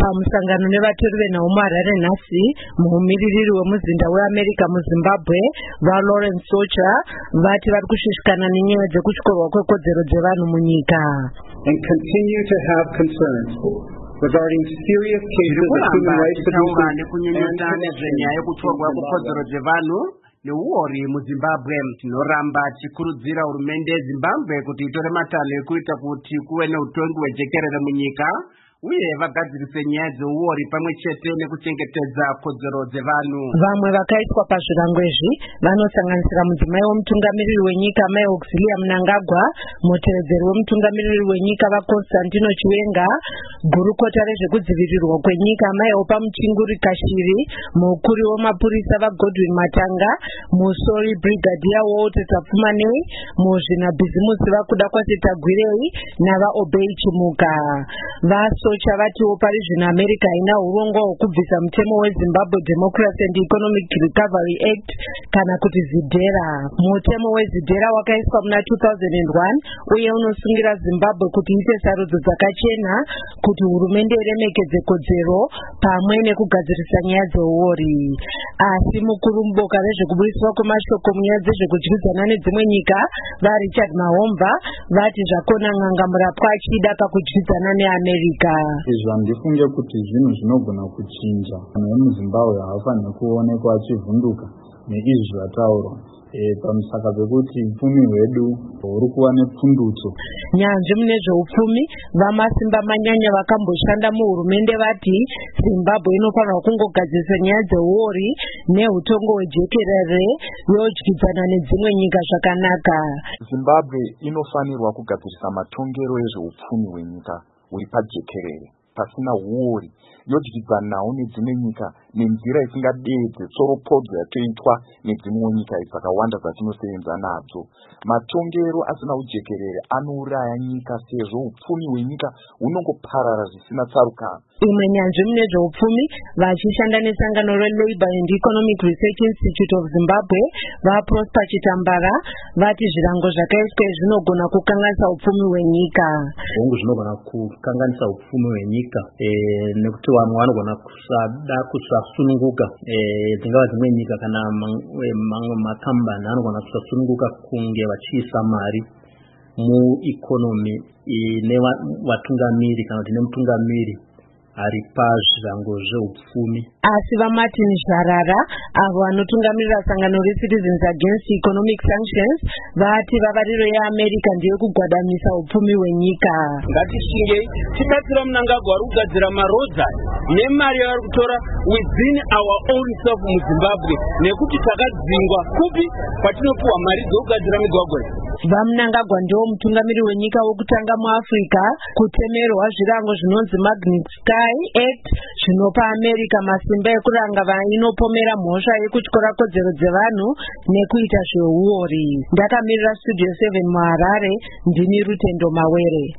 pamusangano nevatori venhau muHarare nhasi, mumiririri wemuzinda weAmerica muZimbabwe vaLawrence Socha vati vari kushushikana nenyaya dzekutyorwa kwekodzero dzevanhu munyika. And continue to have concerns regarding serious cases of human rights abuse neuori muZimbabwe. Tinoramba tichikurudzira hurumende yeZimbabwe kuti itore matanho ekuita kuti kuve neutongi hwejekerere munyika uye vagadzirise nyaya dzeuori pamwe chete nekuchengetedza kodzero dzevanhu. Vamwe vakaiswa pazvirango izvi vanosanganisira mudzimai wemutungamiriri wenyika Mai Auxillia Mnangagwa, mutevedzeri wemutungamiriri wenyika vaConstantino Chiwenga, gurukota rezvekudzivirirwa kwenyika Mai Opa Muchinguri Kashiri, mukuru wemapurisa vaGodwin Matanga, musori Brigadier Walter Tapfumanei, muzvinabhizimusi vakuda kwase Tagwirei navaObei Chimuka. Vasocha vatiwo pari zvino America haina urongwa hwekubvisa mutemo weZimbabwe Democracy and Economic Recovery Act kana kuti ZIDERA. Mutemo weZIDERA wakaiswa muna 2001 uye unosungira Zimbabwe kuti iite sarudzo dzakachena kuti hurumende iremekedze kodzero pamwe nekugadzirisa nyaya dzeuori. Asi mukuru muboka rezvekubudiswa kwemashoko munyaya dzezvekudyidzana nedzimwe nyika vaRichard Mahomva vati zvakona n'anga murapwa achida pakudyidzana neAmerica. Izvi handifunge kuti zvinhu zvinogona kuchinja. Vanhu vemuZimbabwe havafaniri kuonekwa vachivhunduka neizvi zvataurwa. Pamusaka pekuti upfumi hwedu huri kuva nepfundutso. Nyanzvi mune zveupfumi vamasimba manyanya vakamboshanda muhurumende vati Zimbabwe inofanirwa kungogadzirisa nyaya dzeuori neutongo hwejekerere yodyidzana nedzimwe nyika zvakanaka. Zimbabwe inofanirwa kugadzirisa matongero ezveupfumi hwenyika huri pajekerere pasina uori, yodyidzanawo nedzimwe nyika nenzira isingadeedze tsoropodzo yatoitwa nedzimwe nyika dzakawanda dzatinosevenza nadzo. Matongero asina ujekerere anouraya nyika sezvo upfumi hwenyika hunongoparara zvisina tsarukano. Imwe nyanzvi mune zveupfumi vachishanda nesangano reLabour and Economic Research Institute of Zimbabwe vaProsper Chitambara vati zvirango zvakaiswa zvinogona kukanganisa upfumi hwenyika. Hongu zvinogona kukanganisa upfumi hwenyika nekuti vanhu vanogona kusada kusasununguka. Dzingava dzimwe nyika kana mamwe makambani anogona kusasununguka kunge vachiisa mari muikonomi ine vatungamiri kana kuti nemutungamiri ari pazvirango zveupfumi. Asi vaMartin Zvarara avo vanotungamirira sangano reCitizens Against Economic Sanctions vati vavariro yeAmerica ndiyo kugwadamisa upfumi hwenyika. Ngatishinge tibatsira Mnangagwa ari kugadzira marodza nemari yavari kutora within our own self muZimbabwe nekuti takadzingwa kupi kwatinopuwa mari dzokugadzira migwagwa. VaMnangagwa ndiwo mutungamiri wenyika wokutanga muAfrica kutemerwa zvirango zvinonzi Magnitsky Act zvinopa America masimba ekuranga vainopomera mhosva yekutyora kodzero dzevanhu nekuita zveuori. Ndakamirira Studio 7 muHarare, ndini Rutendo Mawere.